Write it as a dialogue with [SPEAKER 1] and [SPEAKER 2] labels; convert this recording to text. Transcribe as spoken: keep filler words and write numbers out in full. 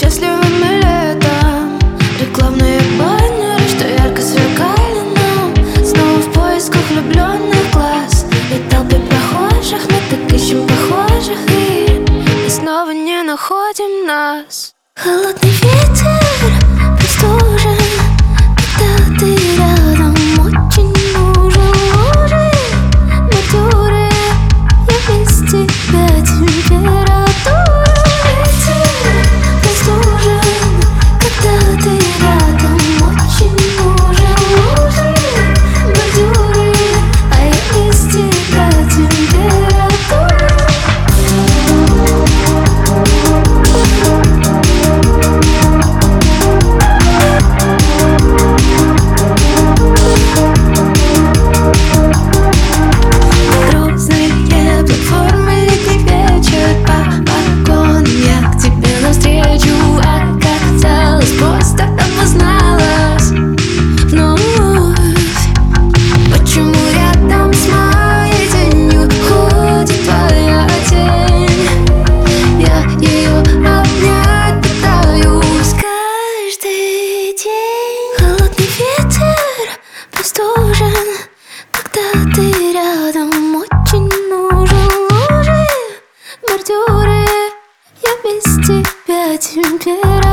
[SPEAKER 1] счастливыми летом. Рекламные баннеры, что ярко сверкали нам. Снова в поисках влюбленных глаз. И толпе прохожих мы так ищем похожих. И мы снова не находим нас. Холодный ветер простужен, когда ты рядом, очень нужен. Лужи, бордюры, я без тебя температура. Ветер простужен, когда ты рядом, очень нужен. Лужи, бордюры, а я без тебя температура. Простужен, когда ты рядом, очень нужен. Лужи, бордюры, я без тебя температура.